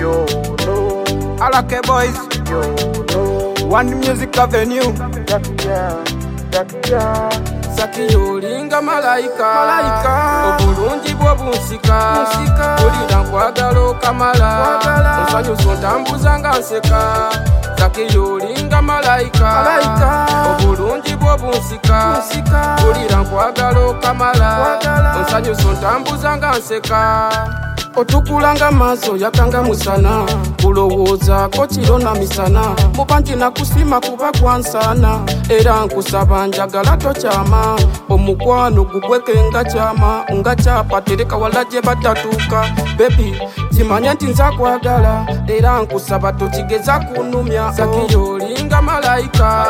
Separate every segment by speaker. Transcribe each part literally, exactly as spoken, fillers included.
Speaker 1: you know.
Speaker 2: Alake boys,
Speaker 1: You know.
Speaker 2: One Music Avenue.
Speaker 1: Zakia, Zakia.
Speaker 3: Zaki yolinga malaika,
Speaker 2: Malaika.
Speaker 3: obulungi bw'obunsika, olira nkwagala okamala, onsanyusa ontambuza nga nseka. Zaki yolinga malaika,
Speaker 2: Malaika.
Speaker 3: obulungi bw'obunsika, olira nkwagala okamala, onsanyusa ontambuza nga nseka. Otukulanga maaso yakanga musana, kulowoozaako kiro na misana, mubanji nakusima kuba gwansana, era nkusaba njagala tokyama, omukwano gugweke nga kyama, nga kyapa tereka wala gye batatuuka. Baby kimanye nti nzakwagala, era nkusaba tokigeza kunumya. Zaki yolinga malaika,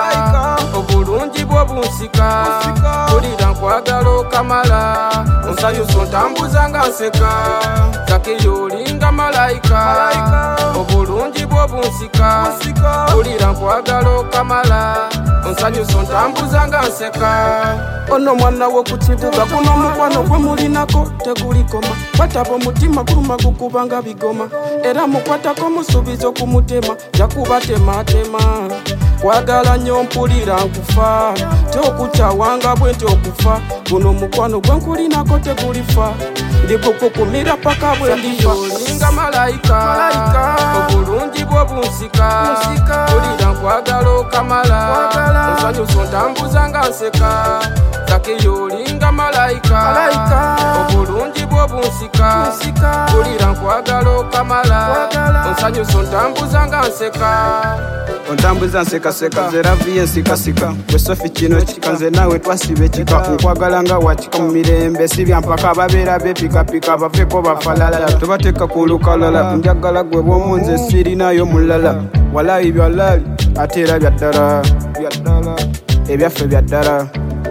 Speaker 3: obulungi bw'obunsika, olira nkwagala okamala, onsanyusa ontambuza nga nseka. Zaki yolinga malaika, obulungi bw'obunsika, olira nkwagala okamala, onsanyusa ontambuza nga nseka. Ono mwana wo ku kibuga kuno omukwano gwe mulinako tegulikoma, kwataba omutima guluma gukubanga bigoma, era mukwatako musuubizo ku mutema jakuba tematema. Kwagala nnyo mpulira nkufa, tyokukyawanga bwe nti okufa, guno omukwano gwe nkulinako tegulifa, ndikukukumira paka bwe ndifa. Yolinga malaika, obulungi bw'obunsika, olira nkwagala okamala, onsanyusa ontambuza nga nseka. Zaki yolinga malaika, obulungi bw'obunsika, olira nkwagala okamala, onsanyusa ontambuza nga nseka.
Speaker 2: Ontambuza nsekaseka nze raviye nsikasika, gwe Sofi kino kika nze naawe twasiba ekika, nkwagala nga wakika mu mirembe si byampaka, ababeera bepikapika baveeko bafalala, tobateeka ku lukalala, njagala gwe bw'omu nze sirinayo mulala, walayi byalaali ate era byaddala, ebyaffe byaddala.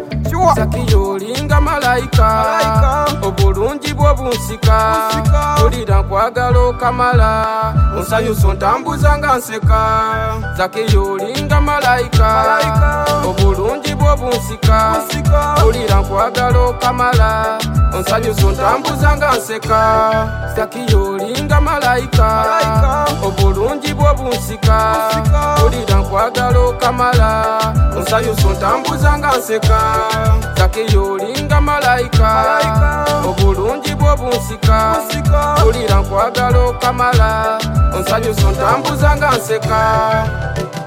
Speaker 3: Zaki yolinga malaika, obulungi bw'obunsika, olira nkwagala okamala, onsanyusa ontambuza nga nseka. Zaki yolinga malaika, obulungi bw'obunsika, olira nkwagala okamala, onsanyusa ontambuza nga nseka. Zaki yolinga malaika, obulungi bw'obunsika, olira nkwagala okamala, onsanyusa ontambuza nga nseka. Zaki yolinga malaika, obulungi bw'obunsika, olira nkwagala okamala, onsanyusa ontambuza nga nseka.